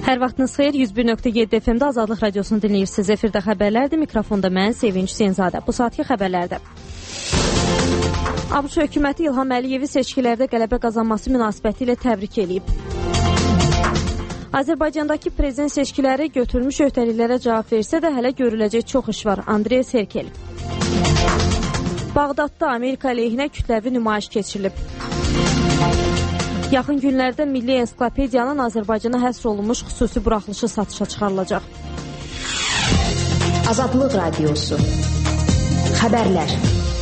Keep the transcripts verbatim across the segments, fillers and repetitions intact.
Hər vaxtınız xeyir, yüz bir nöqtə yeddi F M-də Azadlıq Radiosunu dinləyirsiniz. Efirdə xəbərlərdir, mikrofonda mən Sevinç Senzadə. Bu saatki xəbərlərdə. ABŞ hökuməti İlham Əliyevi seçkilərdə qələbə qazanması münasibəti ilə təbrik edib. Azərbaycandakı prezident seçkiləri götürülmüş öhdəliklərə cavab versə də hələ görüləcək çox iş var. Andrey Serkel. Bağdadda Amerika əleyhinə kütləvi nümayiş keçirilib. Yaxın günlərdə Milli Ensiklopediyanın Azərbaycana həsr olunmuş xüsusi buraxılışı satışa çıxarılacaq. Azadlıq Radiosu. Xəbərlər.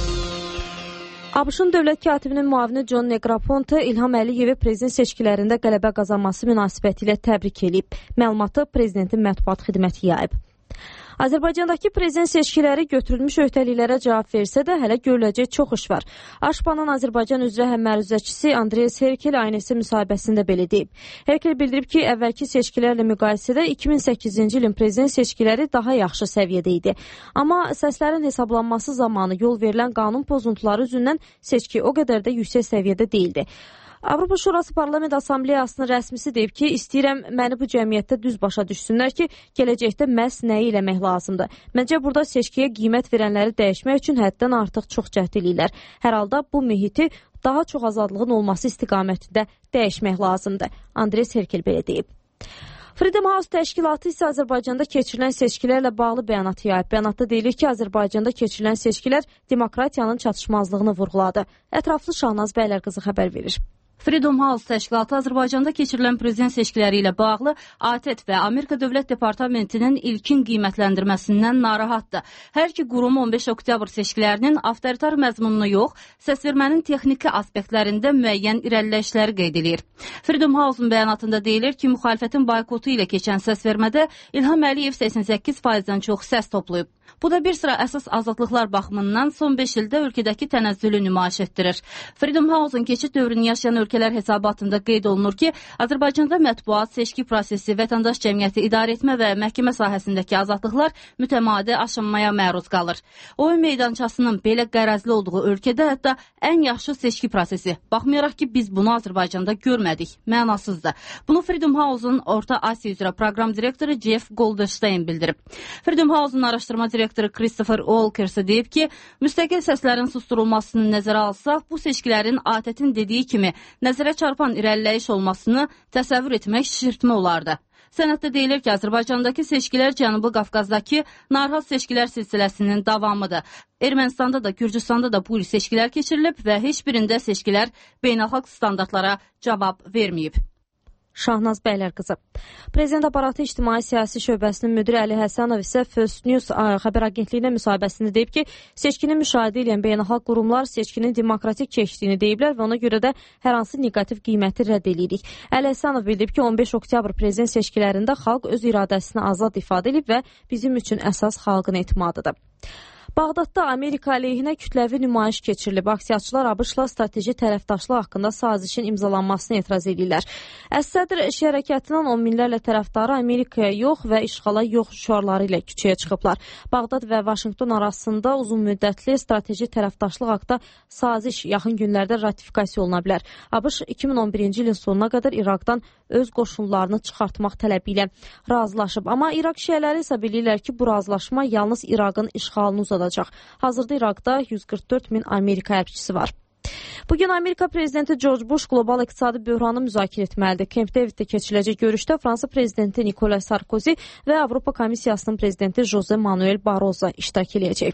ABŞ-ın dövlət katibinin müavini John Negroponte İlham Əliyevi prezident seçkilərində qələbə qazanması münasibəti ilə təbrik edib. Məlumatı prezidentin mətbuat xidməti yayıb. Azərbaycandakı prezident seçkiləri götürülmüş öhdəliklərə cavab versə də hələ görüləcək çox iş var. AŞPA'nın Azərbaycan üzrə həmməruzəçisi Andrey Serkel aynəsi müsahibəsində belə deyib. Serkel bildirib ki, əvvəlki seçkilərlə müqayisədə iki min səkkizinci ilin prezident seçkiləri daha yaxşı səviyyədə idi. Amma səslərin hesablanması zamanı yol verilən qanun pozuntuları üzündən seçki o qədər də yüksək səviyyədə deyildi. Avropa Şurası Parlament Assambleyasının rəsmisi deyib ki, istəyirəm məni bu cəmiyyətdə düz başa düşsünlər ki, gələcəkdə məhz nəyi eləmək lazımdır. Məncə burada seçkiyə qiymət verənləri dəyişmək üçün həddən artıq çox cəhd eləyirlər. Hər halda bu mühiti daha çox azadlığın olması istiqamətində dəyişmək lazımdır. Andrey Serkel belə deyib. Freedom House təşkilatı isə Azərbaycanda keçirilən seçkilərlə bağlı bəyanat yayıb. Bəyanatda deyilir ki, Azərbaycanda keçirilən seçkilər demokratiyanın çatışmazlığını vurğuladı. Ətraflı Şahnaz Bəylərqızı xəbər verir. Freedom House təşkilatı Azərbaycanda keçirilən prezident seçkiləri ilə bağlı A T E T və Amerika Dövlət Departamentinin ilkin qiymətləndirməsindən narahatdır. Hər iki qurum on beş oktyabr seçkilərinin avtoritar məzmununu yox, səsvermənin texniki aspektlərində müəyyən irəliləyişləri qeyd edir. Freedom House-un bəyanatında deyilir ki, müxalifətin boykotu ilə keçən səsvermədə İlham Əliyev səksən səkkiz faizdən çox səs toplayıb. Bu da bir sıra əsas azadlıqlar baxımından son beş ildə ölkədəki tənəzzülü nümayiş etdirir. Freedom House-un keçid dövrünü yaşayan ölkələr hesabatında qeyd olunur ki, Azərbaycanda mətbuat, seçki prosesi, vətəndaş cəmiyyəti idarə etmə və məhkəmə sahəsindəki azadlıqlar mütəmadi aşınmaya məruz qalır. Oyun meydançasının belə qərəzli olduğu ölkədə hətta ən yaxşı seçki prosesi, baxmayaraq ki, biz bunu Azərbaycanda görmədik, mənasızdır. Bunu Freedom House-un Orta Asiya üzrə proqram direktoru Jeff Goldstein bildirib. Freedom House-un araşdırma direktoru Christopher Walkersə deyib ki, müstəqil səslərin susturulmasını nəzərə alsaq, bu seçkilərin A T E T-in dediyi kimi nəzərə çarpan irəliləyiş olmasını təsəvvür etmək şişirtmə olardı. Sənəddə deyilir ki, Azərbaycandakı seçkilər Cənubi Qafqazdakı narahat seçkilər silsiləsinin davamıdır. Ermənistanda da, Gürcüstanda da bu il seçkilər keçirilib və heç birində seçkilər beynəlxalq standartlara cavab verməyib. Şahnaz Bəylərqızı. Prezident aparatı İctimai Siyasi Şöbəsinin müdiri Əli Həsənov isə First News xəbər agentliyinə müsahibəsində deyib ki, seçkini müşahidə edən beynəlxalq qurumlar seçkinin demokratik keçdiyini deyiblər və ona görə də hər hansı neqativ qiyməti rədd edirik. Əli Həsənov bildirib ki, on beş oktyabr prezident seçkilərində xalq öz iradəsini azad ifadə edib və bizim üçün əsas xalqın etimadıdır. Bağdadda Amerika əleyhinə kütləvi nümayiş keçirilib. Aksiyaçılar ABŞ-la strateji tərəfdaşlıq haqqında sazişin imzalanmasına etiraz edirlər. Əs-Sədr iş hərəkətinin on minlərlə tərəfdarı Amerikaya yox və işğala yox şüarları ilə küçəyə çıxıblar. Bağdad və Vaşinqton arasında uzun müddətli strateji tərəfdaşlıq haqqında saziş yaxın günlərdə ratifikasiya oluna bilər. ABŞ iki min on birinci ilin sonuna qədər İraqdan öz qoşunlarını çıxartmaq tələbi ilə razılaşıb. Amma İraq şiələri isə bilirlər ki, bu razılaşma yalnız İraqın işğalını uzadacaq. Hazırda İraqda yüz qırx dörd min Amerika hərbçisi var. Bugün Amerika prezidenti George Bush qlobal iqtisadi böhranı müzakirə etməlidir. Camp Daviddə keçiriləcək görüşdə Fransa prezidenti Nicolas Sarkozy və Avropa Komissiyasının prezidenti Jose Manuel Barroso iştirak edəcək.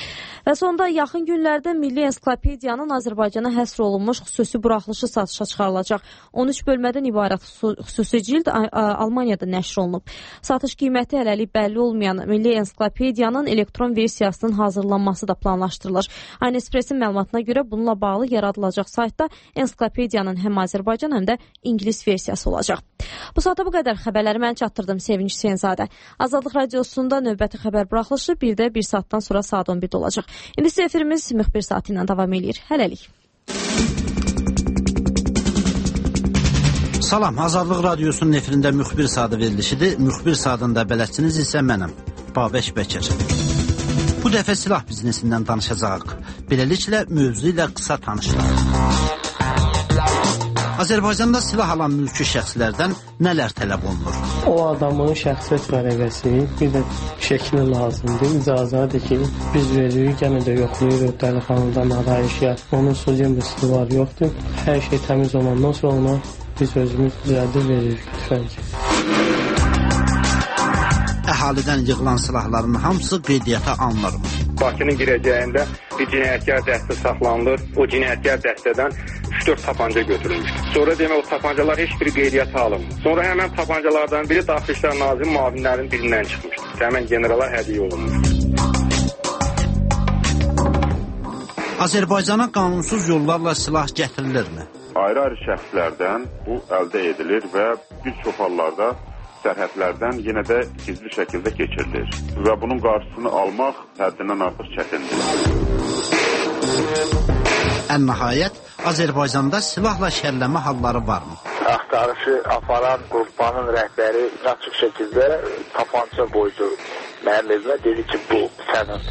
Və sonda yaxın günlərdə Milli Ensiklopediyanın Azərbaycana həsr olunmuş xüsusi buraxılışı satışa çıxarılacaq. on üç bölmədən ibarət xüsusi cild Almaniyada nəşr olunub. Satış qiyməti hələlik bəlli olmayan Milli Ensiklopediyanın elektron versiyasının hazırlanması da planlaşdırılır. Aynespressin məlumatına görə bununla bağlı yaradılacaq saytda ensiklopediyanın həm Azərbaycan, həm də ingilis versiyası olacaq. Bu saata bu qədər xəbərləri mən çatdırdım Sevinç Senzadə. Azadlıq Radiosunda növbəti xəbər buraxılışı bir də bir saatdan sonra saat on birdə olacaq. İndi isə efirimiz müxbir saatı ilə davam edir. Hələlik. Salam, Azadlıq Radiosunun efirində müxbir saatı verilişidir. Müxbir saatında bələdçiniz isə mənəm, Babək Bəkir. Bu dəfə silah biznesindən danışacağıq. Beləliklə, mövzu ilə qısa tanışlıq. Azərbaycanda silah alan mülki şəxslərdən nələr tələb olunur? O adamın şəxsiyyət vərəqəsi, bir də şəkli lazımdır. İcazadır ki, biz veririk, yenə də yoxlayırıq dəlixanadan arayışa. Onun sözü var, yoxdur. Hər şey təmiz olandan sonra biz özümüz düzəldir veririk tüfəngi. Əhalidən yığılan silahların hamısı qeydiyyata alınırmı? Bakının girəcəyində bir cinayətkar dəstə saxlanılır. O cinayətkar dəstədən üç dörd tapanca götürülmüşdür. Sonra demək o tapancalar heç biri qeydiyyata alınmır. Sonra həmən tapancalardan biri Daxili İşlər Naziri müavinlərinin birindən çıxmışdır. Həmən generala hədiyyə olunmuşdur. Azərbaycana qanunsuz yollarla silah gətirilirmi? Ayrı-ayrı şəxslərdən bu əldə edilir və bir çox hallarda sərhədlərdən yenə də gizli şəkildə keçirilir və bunun qarşısını almaq həddindən artıq çətindir. Ən nəhayət, Azərbaycanda silahla şərləmə halları varmı? Axtarışı aparan qrupanın rəhbəri açıq şəkildə tapança qoydu mənim evimə, dedi ki, bu sənin.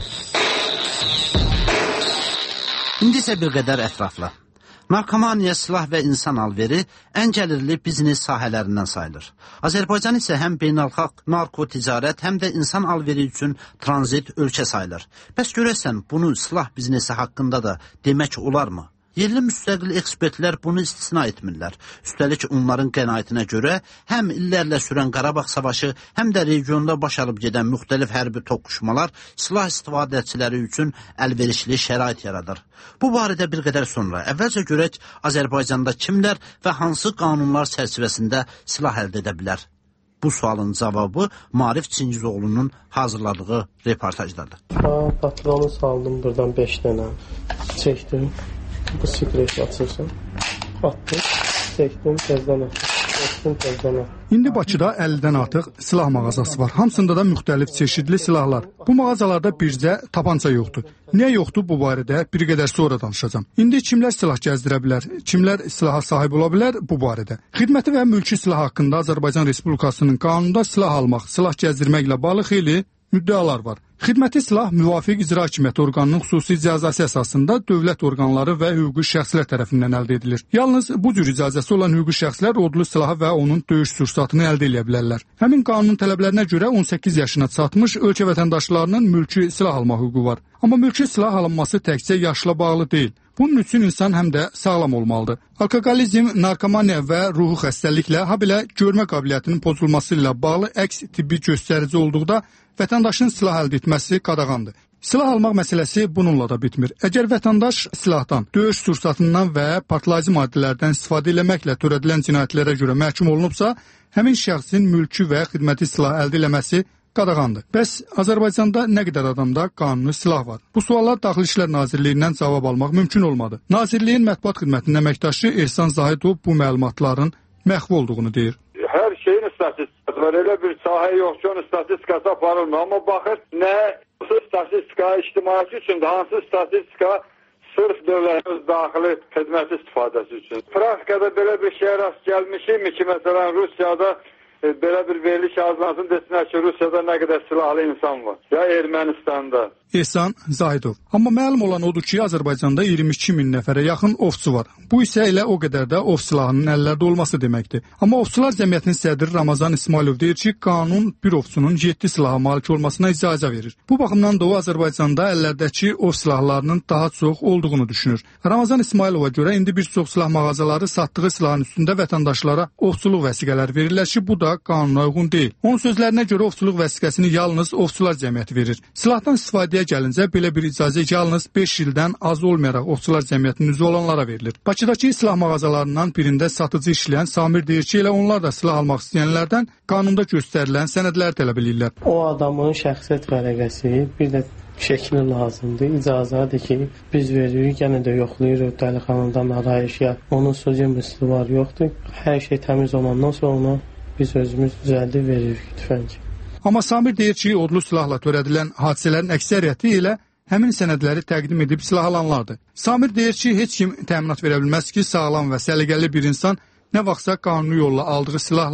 İndi isə bir qədər ətraflı. Narkomaniya, silah və insan alveri ən gəlirli biznes sahələrindən sayılır. Azərbaycan isə həm beynəlxalq narkoticarət, həm də insan alveri üçün tranzit ölkə sayılır. Bəs görəsən, bunu silah biznesi haqqında da demək olarmı? Yerli müstəqil ekspertlər bunu istisna etmirlər. Üstəlik onların qənaətinə görə həm illərlə sürən Qarabağ savaşı, həm də regionda baş alıb gedən müxtəlif hərbi toqquşmalar silah istifadəçiləri üçün əlverişli şərait yaradır. Bu barədə bir qədər sonra əvvəlcə görək Azərbaycanda kimlər və hansı qanunlar çərçivəsində silah əldə edə bilər? Bu sualın cavabı Maarif Çingizoğlu'nun hazırladığı reportajdadır. Patronu saldım buradan beş dənə. Çəkdim. Bu sikreti açırsan. Attım. Çəkdim, təzdən attım. Çəkdim, təzdən attım. İndi Bakıda əllidən artıq silah mağazası var. Hamısında da müxtəlif çeşidli silahlar. Bu mağazalarda bircə tapança yoxdur. Niyə yoxdur bu barədə bir qədər sonra danışacağam. İndi kimlər silah gəzdirə bilər, kimlər silaha sahib ola bilər bu barədə. Xidməti və mülki silah haqqında Azərbaycan Respublikasının qanununda silah almaq, silah gəzdirməklə bağlı xeyli müddəalar var. Xidməti silah müvafiq icra hakimiyyəti orqanının xüsusi icazəsi əsasında dövlət orqanları və hüquqi şəxslər tərəfindən əldə edilir. Yalnız bu cür icazəsi olan hüquqi şəxslər odlu silahı və onun döyüş sursatını əldə edə bilərlər. Həmin qanunun tələblərinə görə on səkkiz yaşına çatmış ölkə vətəndaşlarının mülki silah alma hüququ var. Amma mülki silah alınması təkcə yaşla bağlı deyil. Bunun üçün insan həm də sağlam olmalıdır. Alkoqolizm, narkomaniya və ruhi xəstəliklə, habelə görmə qabiliyyətinin pozulması ilə bağlı əks tibbi göstərici olduqda vətəndaşın silah əldə etməsi qadağandır. Silah almaq məsələsi bununla da bitmir. Əgər vətəndaş silahdan, döyüş sursatından və partlayıcı maddələrdən istifadə etməklə törədilən cinayətlərə görə məhkum olunubsa, həmin şəxsin mülki və xidməti silah əldə etməsi qadağandır. Bəs Azərbaycanda nə qədər adamda qanuni silah var? Bu suallar Daxili İşlər Nazirliyindən cavab almaq mümkün olmadı. Nazirliyin mətbuat xidmətinin əməkdaşı Ehsan Zahidov bu məlumatların məhv olduğunu deyir. Hər şeyin statistikası var. Elə bir sahə yox ki, onun statistikası aparılmır. Amma baxır, nə statistika ictimaiyyəti üçün, hansı statistika sırf dövlətin daxili xidməti istifadəsi üçün. Praktikada belə bir şeye rast gəlmişim ki, məsələn Rusiyada e, belə bir veriliş hazırlansın desinlər ki, Rusiyada nə qədər silahlı insan var. Ya Ermənistanda. Ehsan Zahidov. Amma məlum olan odur ki, Azərbaycanda iyirmi iki min nəfərə yaxın ovçu var. Bu isə elə o qədər də ov silahının əllərdə olması deməkdir. Amma Ovçular Cəmiyyətinin sədri Ramazan İsmailov deyir ki, qanun bir ovçunun yeddi silaha malik olmasına icazə verir. Bu baxımdan da o Azərbaycanda əllərdəki ov silahlarının daha çox olduğunu düşünür. Ramazan İsmailova görə indi bir çox silah mağazaları satdığı silahın üstündə vətəndaşlara ovçuluq vəsiqələri verirlər ki, bu da qanuna uyğun deyil. Onun sözlərinə görə ovçuluq vəsiqəsini yalnız Ovçular Cəmiyyəti verir. Silahdan istifadəyə gəlincə belə bir icazə yalnız beş ildən az olmayaraq Ovçular Cəmiyyətinin üzvü olanlara verilir. Bakıdakı silah mağazalarından birində satıcı işləyən Samir deyir ki, elə onlar da silah almaq istəyənlərdən qanunda göstərilən sənədləri tələb edirlər. O adamın şəxsiyyət vərəqəsi, bir də şəkli lazımdır. İcazadır ki, biz veririk, yenə də yoxlayırıq dəlixanadan arayışa. Onun sözü var, yoxdur. Hər şey təmiz olandan sonra biz özümüz düzəldir veririk tüfəngi. Amma Samir deyir ki, odlu silahla törədilən hadisələrin əksəriyyəti ilə həmin sənədləri təqdim edib silah alanlardır. Samir deyir ki, heç kim təminat verə bilməz ki, sağlam və səliqəli bir insan nə vaxtsa qanuni yolla aldığı silahla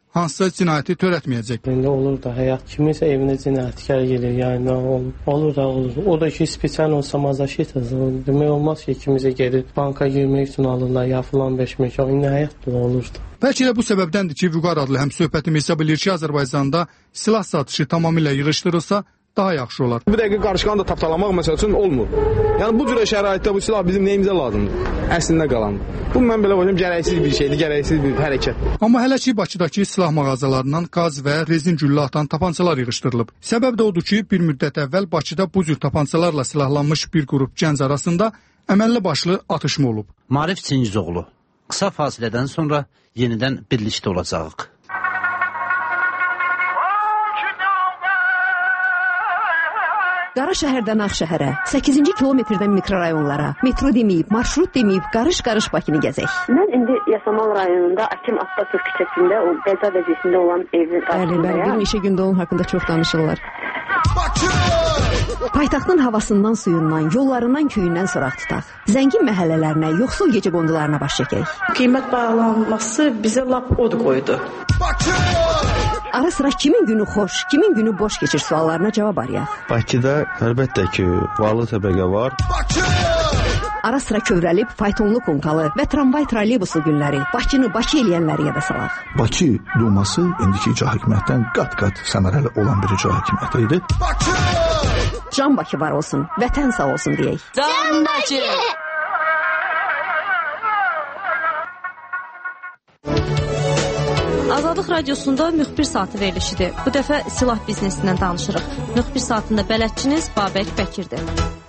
hansısa cinayəti törətməyəcək. İndi olur da həyat kimisə evinə cinayətkar gəlir, yəni olur. Olur da olur. O da ki, spesial olsa mazaşit demək olmaz ki, kimizə gelir banka girmək üçün alırlar, ya filan beşmək. İndi həyat da olurdu. Bəlkə də bu səbəbdəndir ki, Vüqar adlı həmsöhbətim hesab edir ki, Azərbaycanda silah satışı tamamilə yığışdırılsa daha yaxşı olar. Bu dəqiqə qarışqanı da tapdalamaq məsəl üçün olmur. Yəni bu cür şəraitdə bu silah bizim nəyimizə lazımdır? Əslində qalan. Bu mən belə başım gərəksiz bir şeydir, gərəksiz bir hərəkət. Amma hələ ki Bakıdakı silah mağazalarından qaz və rezin güllə atan tapançalar yığışdırılıb. Səbəb də odur ki, bir müddət əvvəl Bakıda bu cür tapançalarla silahlanmış bir qrup gənc arasında əməlli başlı atışma olub. Marif Çingizoğlu. Qısa fasilədən sonra yenidən birlikdə olacağıq. Qara şəhərdən Ağşəhərə, səkkizinci kilometrdən mikrorayonlara, metro deməyib, marşrut deməyib, qarış-qarış Bakını gəzək. Mən indi Yasamal rayonunda Akim Atatürk küçəsində o qəza vəziyyətində olan evin qarşısındayam. Bəli, bəli, bir neçə gündə onun haqqında çox danışırlar. Paytaxtın havasından, suyundan, yollarından, köyündən soraq tutaq. Zəngin məhəllələrinə, yoxsul gecə qondularına baş çəkək. Qiymət bağlanması bizə lap od qoydu. Ara sıra kimin günü xoş, kimin günü boş keçir suallarına cavab arayaq. Bakıda əlbəttə ki, varlı təbəqə var. Ara sıra kövrəlib faytonlu konkalı və tramvay trolleybuslu günləri, Bakını Bakı eləyənləri yada salaq. Bakı Duması indiki icra hakimiyyətdən qat-qat səmərəli olan bir icra hakimiyyəti idi. Can Bakı var olsun, vətən sağ olsun deyək. Can Bakı! Azadlıq Radiosunda müxbir saatı verilişidir. Bu dəfə silah biznesindən danışırıq. Müxbir saatında bələdçiniz Babək Bəkirdir.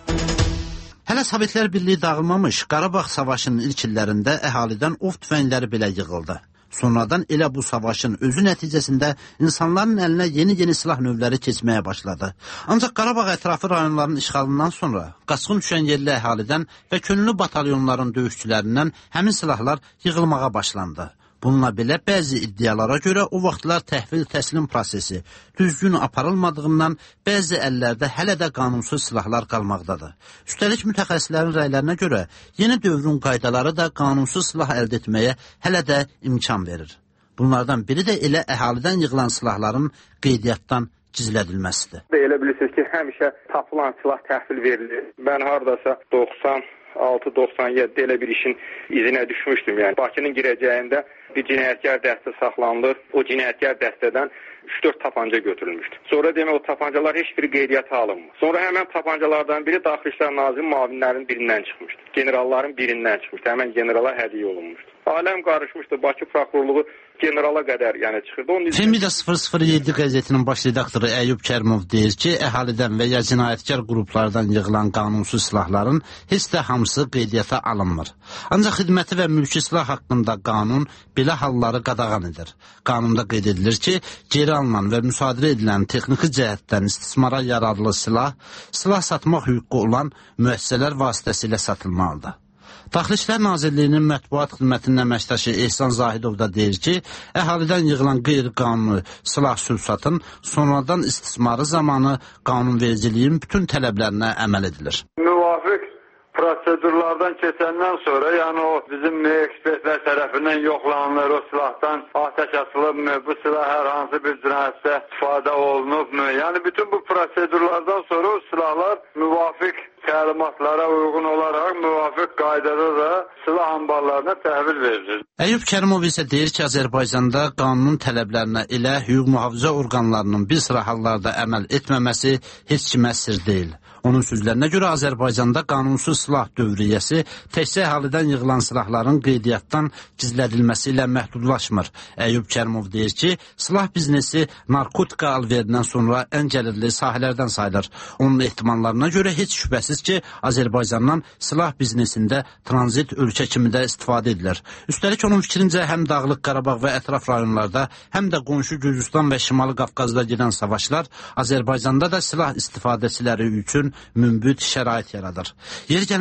Hələ Sovetlər Birliyi dağılmamış Qarabağ savaşının ilk illərində əhalidən ov tüfəngləri belə yığıldı. Sonradan elə bu savaşın özü nəticəsində insanların əlinə yeni-yeni silah növləri keçməyə başladı. Ancaq Qarabağ ətrafı rayonların işğalından sonra qaçqın düşən yerli əhalidən və könüllü batalyonların döyüşçülərindən həmin silahlar yığılmağa başlandı. Bununla belə bəzi iddialara görə o vaxtlar təhvil təslim prosesi düzgün aparılmadığından bəzi əllərdə hələ də qanunsuz silahlar qalmaqdadır. Üstəlik mütəxəssislərin rəylərinə görə yeni dövrün qaydaları da qanunsuz silah əldə etməyə hələ də imkan verir. Bunlardan biri də elə əhalidən yığılan silahların qeydiyyatdan gizlədilməsidir. Elə bilirsiniz ki, həmişə tapılan silah təhvil verilir. Mən hardasa doxsan altı doxsan yeddi elə bir işin izinə düşmüşdüm. Yəni Bakının girəcəyində bir cinayətkar dəstə saxlanılır. O cinayətkar dəstədən üç dörd tapanca götürülmüşdü. Sonra demək o tapancalar heç biri qeydiyyata alınmır. Sonra həmən tapancalardan biri Daxili İşlər Nazirinin müavinlərinin birindən çıxmışdı. Generalların birindən çıxmışdı. Həmən generala hədiyyə olunmuşdu. Aləm qarışmışdı. Bakı prokurorluğu generala qədər yəni çıxırdı. Femida sıfır sıfır yeddi qəzetinin baş redaktoru Əyyub Kərimov deyir ki, əhalidən və ya cinayətkar qruplardan yığılan qanunsuz silahların heç də hamısı qeydiyyata alınmır. Ancaq xidməti və mülki silah haqqında qanun belə halları qadağan edir. Qanunda qeyd edilir ki, geri alınan və müsadirə edilən texniki cəhətdən istismara yararlı silah, silah satmaq hüququ olan müəssisələr vasitəsilə satılmalıdır. Daxili İşlər Nazirliyinin mətbuat xidmətinin əməkdaşı Ehsan Zahidov da deyir ki, əhalidən yığılan qeyri-qanuni silah sülsatın sonradan istismarı zamanı qanunvericiliyin bütün tələblərinə əməl edilir. Müvafiq prosedurlardan keçəndən sonra, yəni o bizim ekspertlər tərəfindən yoxlanılır, o silahdan atəş açılıbmı, bu silah hər hansı bir cinayətdə istifadə olunubmu? Yəni bütün bu prosedurlardan sonra o silahlar müvafiq təlimatlara uyğun olaraq müvafiq qaydada da silah anbarlarına təhvil verilir. Əyyub Kərimov isə deyir ki, Azərbaycanda qanunun tələblərinə elə hüquq mühafizə orqanlarının bir sıra hallarda əməl etməməsi heç kimə sir deyil. Onun sözlərinə görə Azərbaycanda qanunsuz silah dövriyyəsi təkcə əhalidən yığılan silahların qeydiyyatdan gizlədilməsi ilə məhdudlaşmır. Əyyub Kərimov deyir ki, silah biznesi narkotika alverindən sonra ən gəlirli sahələrdən sayılır. Onun ehtimallarına görə heç şübhəsiz ki, Azərbaycandan silah biznesində tranzit ölkə kimi də istifadə edilir. Üstəlik onun fikrincə həm Dağlıq Qarabağ və ətraf rayonlarda, həm də qonşu Gürcüstan və Şimali Qafqazda gedən savaşlar Azərbaycanda da silah istifadəçiləri üçün mümbit şərait yaradır. Yer gəlmişkən,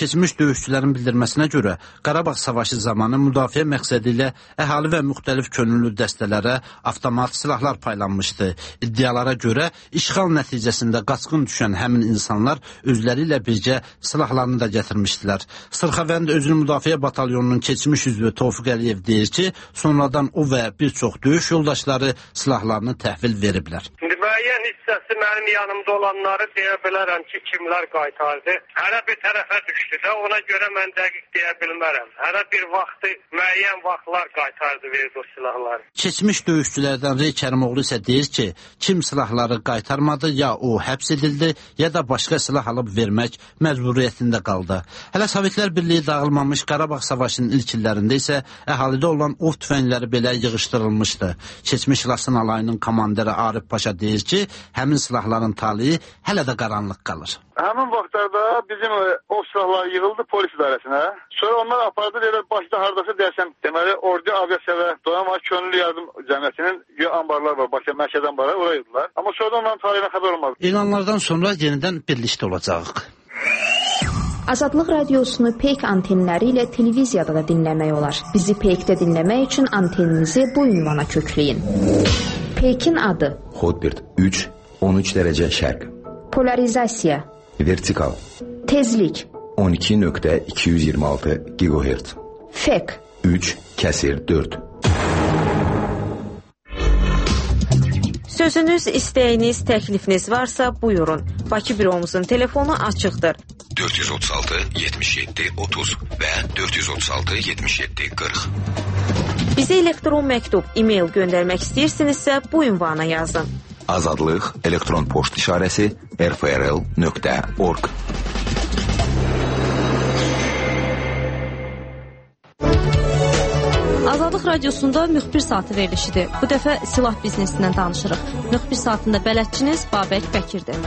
Keçmiş döyüşçülərin bildirməsinə görə Qarabağ savaşı zamanı müdafiə məqsədi ilə əhali və müxtəlif könüllü dəstələrə avtomat silahlar paylanmışdı. İddialara görə işğal nəticəsində qaçqın düşən həmin insanlar özləri ilə birgə silahlarını da gətirmişdilər. Sırxavənd özünü müdafiə batalyonunun keçmiş üzvü Tofiq Əliyev deyir ki, sonradan o və bir çox döyüş yoldaşları silahlarını təhvil veriblər. Müəyyən hissəsi mənim yanımda olanları deyə bilərəm ki, kimlər qaytardı. Hərə bir tərəfə düşdü də, ona görə mən dəqiq deyə bilmərəm. Hərə bir vaxtı, müəyyən vaxtlar qaytardı, verdi o silahları. Keçmiş döyüşçülərdən Rey Kərimoğlu isə deyir ki, kim silahları qaytarmadı, ya o həbs edildi, ya da başqa silah alıb vermək məcburiyyətində qaldı. Hələ Sovetlər Birliyi dağılmamış Qarabağ savaşının ilk illərində isə əhalidə olan ov tüfəngləri belə yığışdırılmışdı. Keçmiş Lasın alayının komandiri Arif Paşa deyir ki, həmin silahların talihi hələ də qaranlıq qalır. Həmin vaxtlarda bizim o silahlar yığıldı polis idarəsinə. Sonra onlar apardı, elə başda hardasa deyəsən, deməli, ordu aviasiya və Donanma Könüllü Yardım Cəmiyyətinin ambarlar var, Bakı mərkəzi ambarlar, oraya yığdılar. Amma sonra onların talihinə xəbər olmadı. İlanlardan sonra yenidən birlikdə olacağıq. Azadlıq radiosunu Peyk antenləri ilə televiziyada da dinləmək olar. Bizi Peykdə dinləmək üçün anteninizi bu ünvana kökləyin. Peykin adı Hotbird üç on üç dərəcə şərq. Polarizasiya Vertikal Tezlik on iki nöqtə iki yüz iyirmi altı gigahertz. Fek üç kəsir dörd. Sözünüz, istəyiniz, təklifiniz varsa buyurun. Bakı büromuzun telefonu açıqdır. dörd yüz otuz altı yetmiş yeddi otuz və dörd yüz otuz altı yetmiş yeddi qırx. Bizə elektron məktub, e-mail göndərmək istəyirsinizsə bu ünvana yazın. Azadlıq elektron poçt işarəsi r f r l nöqtə org. Azadlıq radiosunda müxbir saatı verilişidir. Bu dəfə silah biznesindən danışırıq. Müxbir saatında bələdçiniz Babək Bəkirdir.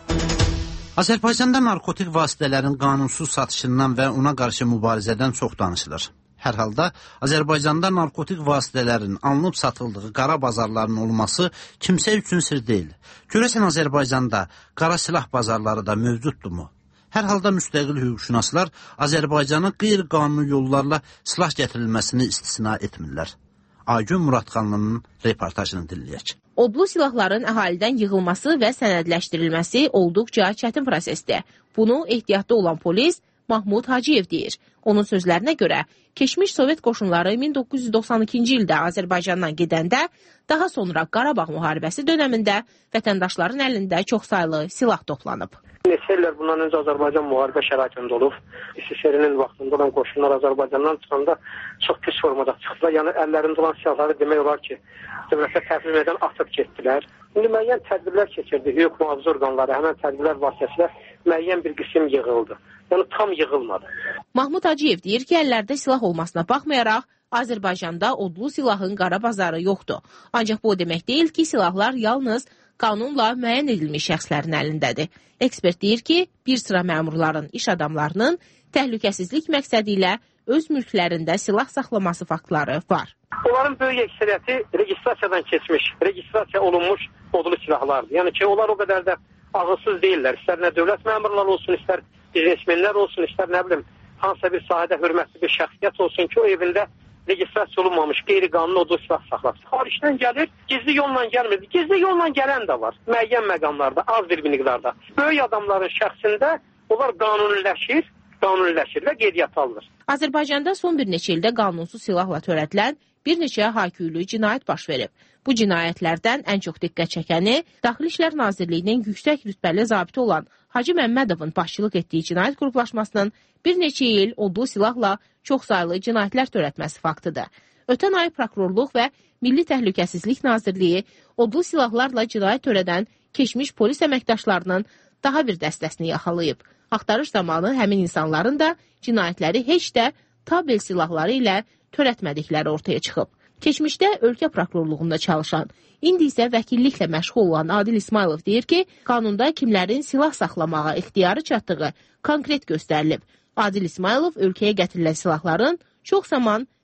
Azərbaycanda narkotik vasitələrin qanunsuz satışından və ona qarşı mübarizədən çox danışılır. Hər halda Azərbaycanda narkotik vasitələrin alınıb satıldığı qara bazarların olması kimsə üçün sir deyil. Görəsən Azərbaycanda qara silah bazarları da mövcuddurmu? Hər halda müstəqil hüquqşünaslar Azərbaycanı qeyri-qanuni yollarla silah gətirilməsini istisna etmirlər. Aygün Muradxanlının reportajını dinləyək. Odlu silahların əhalidən yığılması və sənədləşdirilməsi olduqca çətin prosesdir. Bunu ehtiyatda olan polis Mahmud Hacıyev deyir. Onun sözlərinə görə, keçmiş Sovet qoşunları min doqquz yüz doxsan ikinci ildə Azərbaycandan gedəndə, daha sonra Qarabağ müharibəsi dönəmində vətəndaşların əlində çoxsaylı silah toplanıb. Neçə illər bundan öncə Azərbaycan müharibə şəraitində olub. S S R-nin vaxtında olan qoşunlar Azərbaycandan çıxanda çox pis formada çıxdılar. Yəni əllərində olan silahları demək olar ki, dövlətə təhvil edən atıb getdilər. İndi müəyyən tədbirlər keçirdi, hüquq mühafizə orqanları, həmən tədbirlər vasitəsilə müəyyən bir qism yığıldı. Yəni tam yığılmadı. Mahmud Hacıyev deyir ki, əllərdə silah olmasına baxmayaraq, Azərbaycanda odlu silahın qara bazarı yoxdur. Ancaq bu o demək deyil ki, silahlar yalnız qanunla müəyyən edilmiş şəxslərin əlindədir. Ekspert deyir ki, bir sıra məmurların, iş adamlarının təhlükəsizlik məqsədi ilə öz mülklərində silah saxlaması faktları var. Onların böyük əksəriyyəti registrasiyadan keçmiş, registrasiya olunmuş odlu silahlardır. Yəni ki, onlar o qədər də ağılsız deyirlər. İstər nə dövlət məmurları olsun, istər biznesmenlər olsun, istər nə bilim, hansısa bir sahədə hörmətli bir şəxsiyyət olsun ki, o evində registrasiya olunmamış, qeyri-qanuni odlu silah saxlasın. Xaricdən gəlir, gizli yolla gəlmir. Gizli yolla gələn də var, müəyyən məqamlarda, az bir miqdarda. Böyük adamların şəxsində onlar qanuniləşir, qanuniləşir və qeydiyyata alınır. Azərbaycanda son bir neçə ildə qanunsuz silahla törədilən bir neçə hayküylü cinayət baş verib. Bu cinayətlərdən ən çox diqqət çəkəni Daxili İşlər Nazirliyinin yüksək rütbəli zabiti olan Hacı Məmmədovun başçılıq etdiyi cinayət qruplaşmasının bir neçə il odlu silahla çoxsaylı cinayətlər törətməsi faktıdır. Ötən ay Prokurorluq və Milli Təhlükəsizlik Nazirliyi odlu silahlarla cinayət törədən keçmiş polis əməkdaşlarının daha bir dəstəsini yaxalayıb. Axtarış zamanı həmin insanların da cinayətləri heç də tabel silahları ilə törətmədikləri ortaya çıxıb. Keçmişdə ölkə prokurorluğunda çalışan, indi isə vəkilliklə məşğul olan Adil İsmailov deyir ki, qanunda kimlərin silah saxlamağa ixtiyarı çatdığı konkret göstərilib. Adil İsmailov ölkəyə gətirilən silahların çox zaman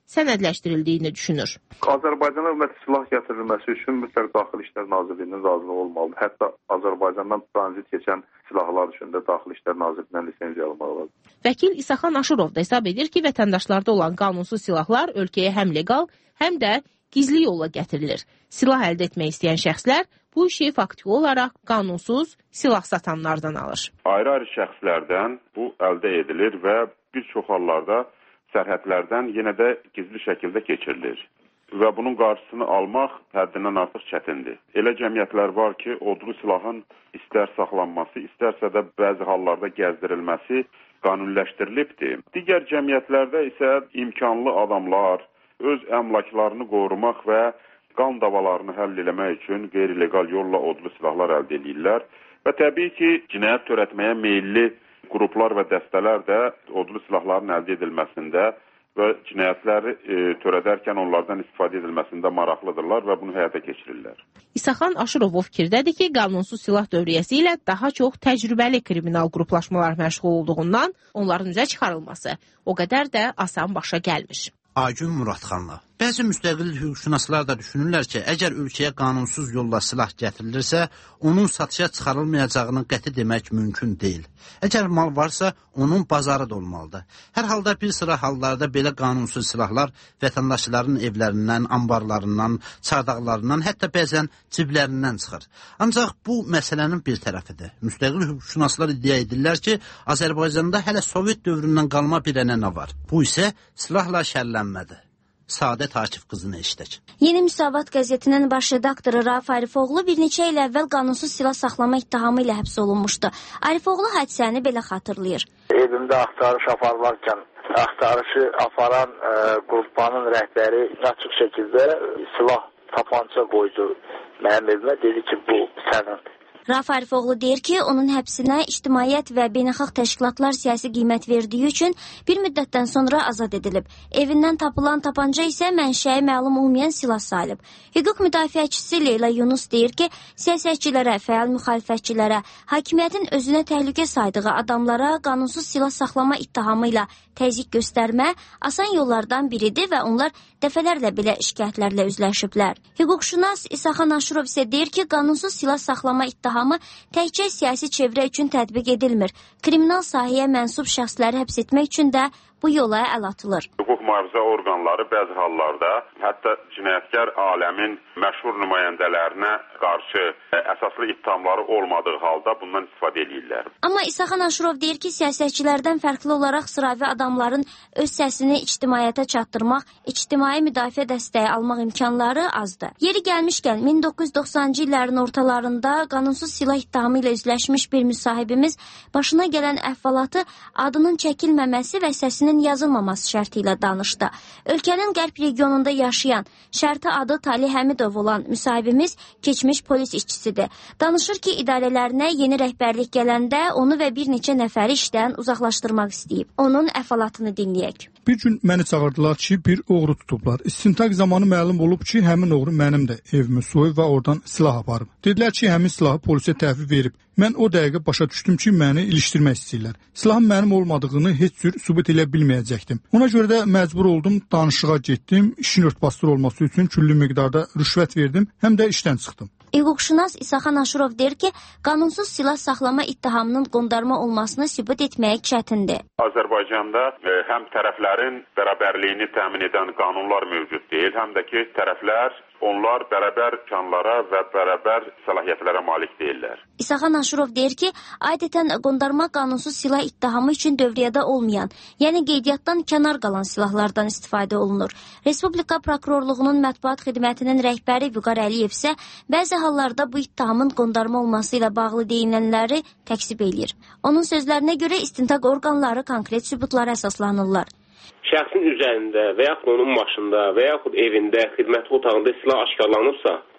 sənədləşdirildiyini düşünür. Azərbaycana ümumiyyətlə silah gətirilməsi üçün mütləq Daxili İşlər Nazirliyinin razılığı olmalıdır. Hətta Azərbaycandan tranzit keçən silahlar üçün də Daxili İşlər Nazirliyindən lisenziya almaq lazımdır. Vəkil İsaxan Aşurov da hesab edir ki, vətəndaşlarda olan qanunsuz silahlar ölkəyə həm legal, həm də gizli yolla gətirilir. Silah əldə etmək istəyən şəxslər bu işi faktiki olaraq qanunsuz silah satanlardan alır. Ayrı-ayrı şəxslərdən bu əldə edilir və bir çox hallarda sərhədlərdən yenə də gizli şəkildə keçirilir. Və bunun qarşısını almaq həddindən artıq çətindir. Elə cəmiyyətlər var ki, odlu silahın istər saxlanması, istərsə də bəzi hallarda gəzdirilməsi qanuniləşdirilibdir. Digər cəmiyyətlərdə isə imkanlı adamlar öz əmlaklarını qorumaq və qan davalarını həll eləmək üçün qeyri-legal yolla odlu silahlar əldə edirlər. Və təbii ki, cinayət törətməyə meyilli qruplar və dəstələr də odlu silahların əldə edilməsində və cinayətləri e, törədərkən onlardan istifadə edilməsində maraqlıdırlar və bunu həyata keçirirlər. İsaxan Aşurov o fikirdədir ki, qanunsuz silah dövriyyəsi ilə daha çox təcrübəli kriminal qruplaşmalar məşğul olduğundan onların üzə çıxarılması o qədər də asan başa gəlmir. Agün Muradxanlı. Bəzi müstəqil hüquqşünaslar da düşünürlər ki, əgər ölkəyə qanunsuz yolla silah gətirilirsə, onun satışa çıxarılmayacağını qəti demək mümkün deyil. Əgər mal varsa, onun bazarı da olmalıdır. Hər halda bir sıra hallarda belə qanunsuz silahlar vətəndaşların evlərindən, ambarlarından, çardaqlarından, hətta bəzən ciblərindən çıxır. Ancaq bu məsələnin bir tərəfidir. Müstəqil hüquqşünaslar iddia edirlər ki, Azərbaycanda hələ Sovet dövründən qalma bir ənənə var. Bu isə silahla şərlənmədir. Sadət Akif qızını eşidək. Yeni Müsavat qəzetinin baş redaktoru Rauf Arifoğlu bir neçə il əvvəl qanunsuz silah saxlama ittihamı ilə həbs olunmuşdu. Arifoğlu hadisəni belə xatırlayır. Evimdə axtarış apararkən axtarışı aparan e, qrupanın rəhbəri açıq şəkildə silah tapança qoydu mənim evimə. Dedi ki, bu sənin. Rauf Arifoğlu deyir ki, onun həbsinə ictimaiyyət və beynəlxalq təşkilatlar siyasi qiymət verdiyi üçün bir müddətdən sonra azad edilib. Evindən tapılan tapanca isə mənşəyi məlum olmayan silah sayılıb. Hüquq müdafiəçisi Leyla Yunus deyir ki, siyasətçilərə, fəal müxalifətçilərə, hakimiyyətin özünə təhlükə saydığı adamlara qanunsuz silah saxlama ittihamı ilə təzyiq göstərmə asan yollardan biridir və onlar dəfələrlə belə şikayətlərlə üzləşiblər. Hüquqşünas İsaxan Aşurov isə deyir ki, qanunsuz silah saxlama ittihamı təkcə siyasi çevrə üçün tətbiq edilmir. Kriminal sahəyə mənsub şəxsləri həbs etmək üçün də bu yola əl atılır. Hüquq mühafizə orqanları bəzi hallarda hətta cinayətkar aləmin məşhur nümayəndələrinə qarşı əsaslı ittihamları olmadığı halda bundan istifadə edirlər. Amma İsaxan Aşurov deyir ki, siyasətçilərdən fərqli olaraq sıravi adamların öz səsini ictimaiyyətə çatdırmaq, ictimai müdafiə dəstəyi almaq imkanları azdır. Yeri gəlmişkən min doqquz yüz doxsanıncı illərin ortalarında qanunsuz silah ittihamı ilə üzləşmiş bir müsahibimiz başına gələn əhvalatı adının çəkilməməsi və səsinin yazılmaması şərti ilə danışdı. Ölkənin qərb regionunda yaşayan, şərti adı Talih Həmidov olan müsahibimiz keçmiş polis işçisidir. Danışır ki, idarələrinə yeni rəhbərlik gələndə onu və bir neçə nəfəri işdən uzaqlaşdırmaq istəyib. Onun əhvalatını dinləyək. Bir gün məni çağırdılar ki, bir oğru tutublar. İstintaq zamanı məlum olub ki, həmin oğru mənim də evimi soyub və oradan silah aparıb. Dedilər ki, həmin silahı polisə təhvil verib. Mən o dəqiqə başa düşdüm ki, məni ilişdirmək istəyirlər. Silahın mənim olmadığını heç cür sübut elə bilməyəcəkdim. Ona görə də məcbur oldum, danışığa getdim, işin örtbasdır olması üçün küllü miqdarda rüşvət verdim, həm də işdən çıxdım. Hüquqşünas İsaxan Aşurov deyir ki, qanunsuz silah saxlama ittihamının qondarma olmasını sübut etmək çətindir. Azərbaycanda e, həm tərəflərin bərabərliyini təmin edən qanunlar mövcud deyil, həm də ki, tərəflər onlar bərabər imkanlara və bərabər səlahiyyətlərə malik deyirlər. İsaxan Aşurov deyir ki, adətən qondarma qanunsuz silah ittihamı üçün dövriyyədə olmayan, yəni qeydiyyatdan kənar qalan silahlardan istifadə olunur. Respublika Prokurorluğunun mətbuat xidmətinin rəhbəri Vüqar Əliyev isə bəzi hallarda bu ittihamın qondarma olması ilə bağlı deyilənləri təksib eləyir. Onun sözlərinə görə istintaq orqanları konkret sübutlara əsaslanırlar. Şəxsin üzərində və yaxud onun maşında və yaxud evində, xidməti otağında silah aşkarlanıbsa,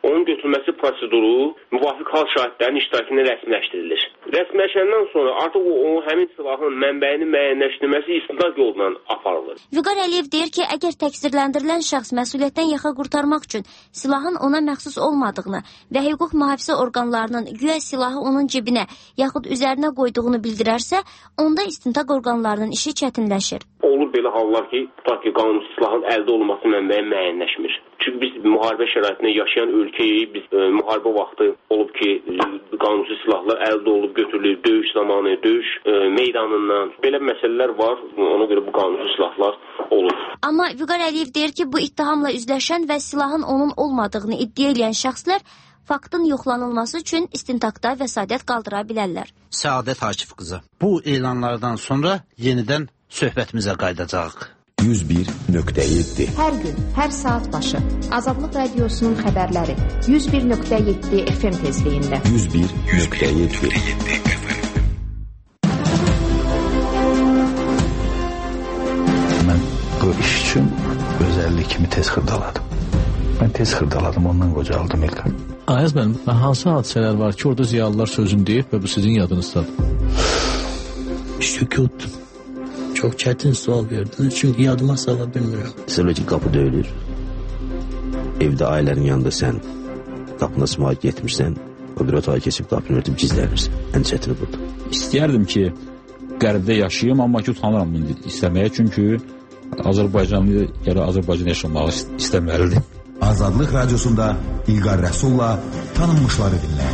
onun götürülməsi proseduru müvafiq hal şahidlərinin iştirakı ilə rəsmiləşdirilir. Rəsmiləşəndən sonra artıq o, o həmin silahın mənbəyini müəyyənləşdirməsi istintaq yolundan aparılır. Vüqar Əliyev deyir ki, əgər təqsirləndirilən şəxs məsuliyyətdən yaxa qurtarmaq üçün silahın ona məxsus olmadığını və hüquq mühafizə orqanlarının güya silahı onun cibinə yaxud üzərinə qoyduğunu bildirərsə, onda istintaq orqanlarının işi çətinləşir. Olur belə hallar ki, tutaq ki, qanunsuz silahın əldə olunması mənbəyi müəyyənləşmir. Çünki biz müharibə şəraitində yaşayan ölkəyi biz e, müharibə vaxtı olub ki, qanunsuz silahlar əldə olub götürülür, döyüş zamanı, döyüş e, meydanından. Belə məsələlər var, ona görə bu qanunsuz silahlar olur. Amma Vüqar Əliyev deyir ki, bu ittihamla üzləşən və silahın onun olmadığını iddia edən şəxslər faktın yoxlanılması üçün istintaqda vəsadət qaldıra bilərlər. Səadət Akif qızı, bu elanlardan sonra yenidən söhbətimizə qayıdacağıq. yüz bir nöqtə yeddi Hər gün, hər saat başı Azadlıq Radiosunun xəbərləri yüz bir nöqtə yeddi F M tezliyində. yüz bir nöqtə yeddi Mən bu iş üçün özəllik kimi tez xırdaladım. Mən tez xırdaladım, ondan qocaldım İlqar. Ayaz mənim, hansı hadisələr var ki, orada ziyalılar sözünü deyib və bu sizin yadınızdadır? Sükut. Çok çetin sual verdiniz çünkü yadıma sala bilmiyorum. Sonra ki kapı döyülür. Evdə ailərin yanında sən qapına sımaq getmirsən, o bir otağa keçib qapını örtüb gizlənirsən. Ən çətini budur. İstəyərdim ki, qərbdə yaşayayım, amma ki utanıram indi istəməyə, çünki Azərbaycanlı ya Azərbaycan yaşamağı istəməlidir. Azadlıq Radiosunda İlqar Rəsulla tanınmışları dinləyin.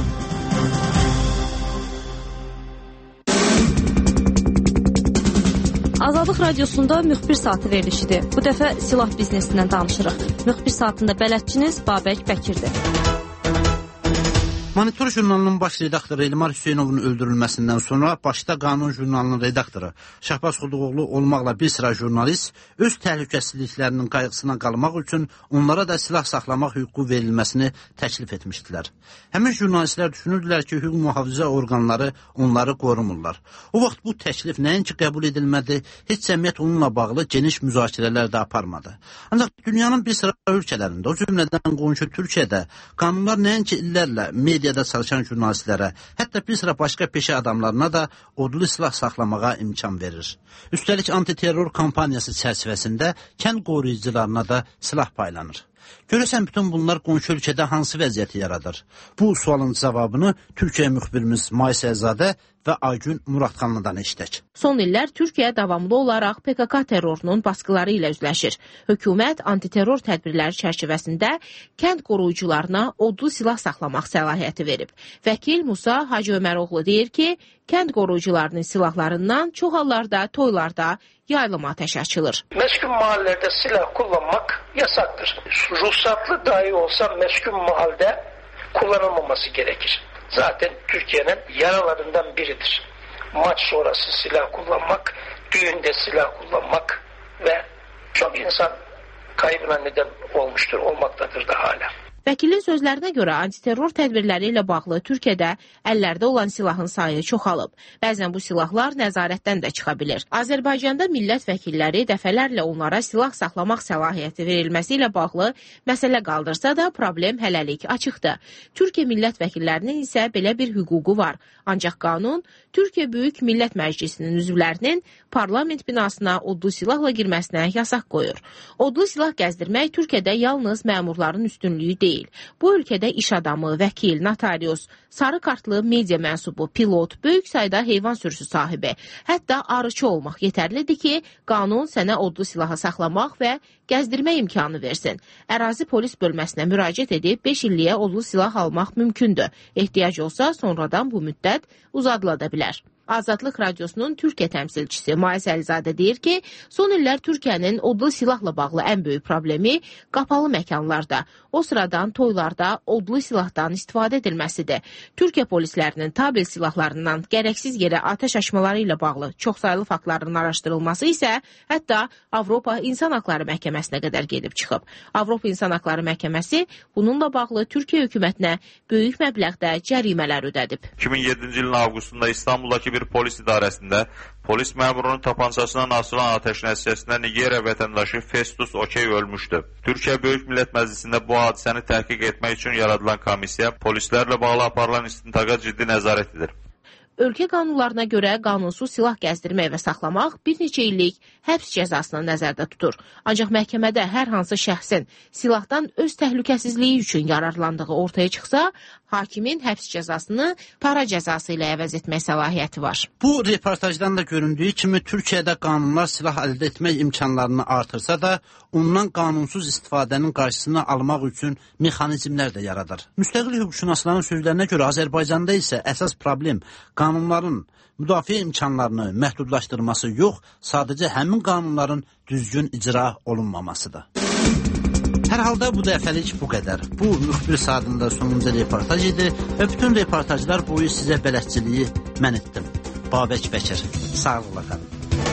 Azadlıq Radiosunda müxbir saatı verilişidir. Bu dəfə silah biznesindən danışırıq. Müxbir saatında bələdçiniz Babək Bəkirdir. Monitor jurnalının baş redaktoru Elmar Hüseynovun öldürülməsindən sonra başda Qanun jurnalının redaktoru Şahbaz Xudoğlu olmaqla bir sıra jurnalist öz təhlükəsizliklərinin qayğısına qalmaq üçün onlara da silah saxlamaq hüququ verilməsini təklif etmişdilər. Həmin jurnalistlər düşünürdülər ki, hüquq mühafizə orqanları onları qorumurlar. O vaxt bu təklif nəinki qəbul edilmədi, heç cəmiyyət onunla bağlı geniş müzakirələr də aparmadı. Ancaq dünyanın bir sıra ölkələrində, o cümlədən qonşu Türkiyədə qanunlar nəinki illərlə media da çalışan jurnalistlərə, hətta bir sıra başqa peşə adamlarına da odlu silah saxlamağa imkan verir. Üstəlik antiterror kampaniyası çərçivəsində kənd qoruyucularına da silah paylanır. Görəsən bütün bunlar qonşu ölkədə hansı vəziyyəti yaradır? Bu sualın cavabını Türkiyə müxbirimiz Maysə Əzadə və Aygün Muradxanlıdan eşitək. Son illər Türkiyə davamlı olaraq P K K terrorunun baskıları ilə üzləşir. Hökumət antiterror tədbirləri çərçivəsində kənd qoruyucularına odlu silah saxlamaq səlahiyyəti verib. Vəkil Musa Hacı Öməroğlu deyir ki, kənd qoruyucularının silahlarından çox hallarda toylarda yaylım ateş açılır. Meskun mahallelerde silah kullanmak yasaktır. Ruhsatlı dahi olsa meskun mahallede kullanılmaması gerekir. Zaten Türkiye'nin yaralarından biridir. Maç sonrası silah kullanmak, düğünde silah kullanmak ve çok insan kaybına neden olmuştur, olmaktadır da hala. Vəkilin sözlərinə görə antiterror tədbirləri ilə bağlı Türkiyədə əllərdə olan silahın sayı çoxalıb. Bəzən bu silahlar nəzarətdən də çıxa bilir. Azərbaycanda millət vəkilləri dəfələrlə onlara silah saxlamaq səlahiyyəti verilməsi ilə bağlı məsələ qaldırsa da problem hələlik açıqdır. Türkiyə millət vəkillərinin isə belə bir hüququ var. Ancaq qanun Türkiyə Böyük Millət Məclisinin üzvlərinin parlament binasına odlu silahla girməsinə yasaq qoyur. Odlu silah gəzdirmək Türkiyədə yalnız məmurların üstünlüyü deyil. Bu ölkədə iş adamı, vəkil, notarius, sarı kartlı media mənsubu, pilot, böyük sayda heyvan sürüsü sahibi, hətta arıçı olmaq yetərlidir ki, qanun sənə odlu silahı saxlamaq və gəzdirmə imkanı versin. Ərazi polis bölməsinə müraciət edib beş illiyə odlu silah almaq mümkündür. Ehtiyac olsa sonradan bu müddət uzadıla da bilər. Azadlıq Radiosunun Türkiyə təmsilçisi Maysə Əlizadə deyir ki, son illər Türkiyənin odlu silahla bağlı ən böyük problemi qapalı məkanlarda, o sıradan toylarda odlu silahdan istifadə edilməsidir. Türkiyə polislərinin tabel silahlarından gərəksiz yerə atəş açmaları ilə bağlı çoxsaylı faktların araşdırılması isə hətta Avropa İnsan Haqları Məhkəməsinə qədər gedib çıxıb. Avropa İnsan Haqları Məhkəməsi bununla bağlı Türkiyə hökumətinə böyük məbləğdə cərimələr ödədib. iki min yeddinci ilin avqustunda İstanbuldakı bir bir polis idarəsində polis məmurunun tapancasından asılan atəş nəticəsində Nigeriya vətəndaşı Festus Okey ölmüşdü. Türkiyə Böyük Millət Məclisində bu hadisəni təhqiq etmək üçün yaradılan komissiya polislərlə bağlı aparılan istintaqa ciddi nəzarət edir. Ölkə qanunlarına görə qanunsuz silah gəzdirmək və saxlamaq bir neçə illik həbs cəzasını nəzərdə tutur. Ancaq məhkəmədə hər hansı şəxsin silahdan öz təhlükəsizliyi üçün yararlandığı ortaya çıxsa, hakimin həbs cəzasını para cəzası ilə əvəz etmək səlahiyyəti var. Bu reportajdan da göründüyü kimi Türkiyədə qanunlar silah əldə etmək imkanlarını artırsa da, ondan qanunsuz istifadənin qarşısını almaq üçün mexanizmlər də yaradır. Müstəqil hüquqşünasların sözlərinə görə Azərbaycanda isə əsas problem qanunların müdafiə imkanlarını məhdudlaşdırması yox, sadəcə həmin qanunların düzgün icra olunmamasıdır. Hər halda bu dəfəlik bu qədər. Bu müxbir saatında sonuncu reportaj idi və bütün reportajlar boyu sizə bələdçiliyi mən etdim. Babək Bəkir, sağlıqla qalın.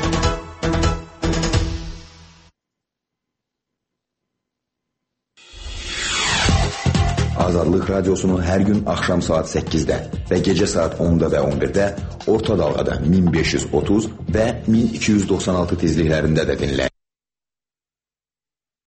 Azadlıq Radiosunu hər gün axşam saat səkkizdə və gecə saat onda və on birdə orta dalğada min beş yüz otuz və min iki yüz doxsan altı tezliklərində də dinləyin.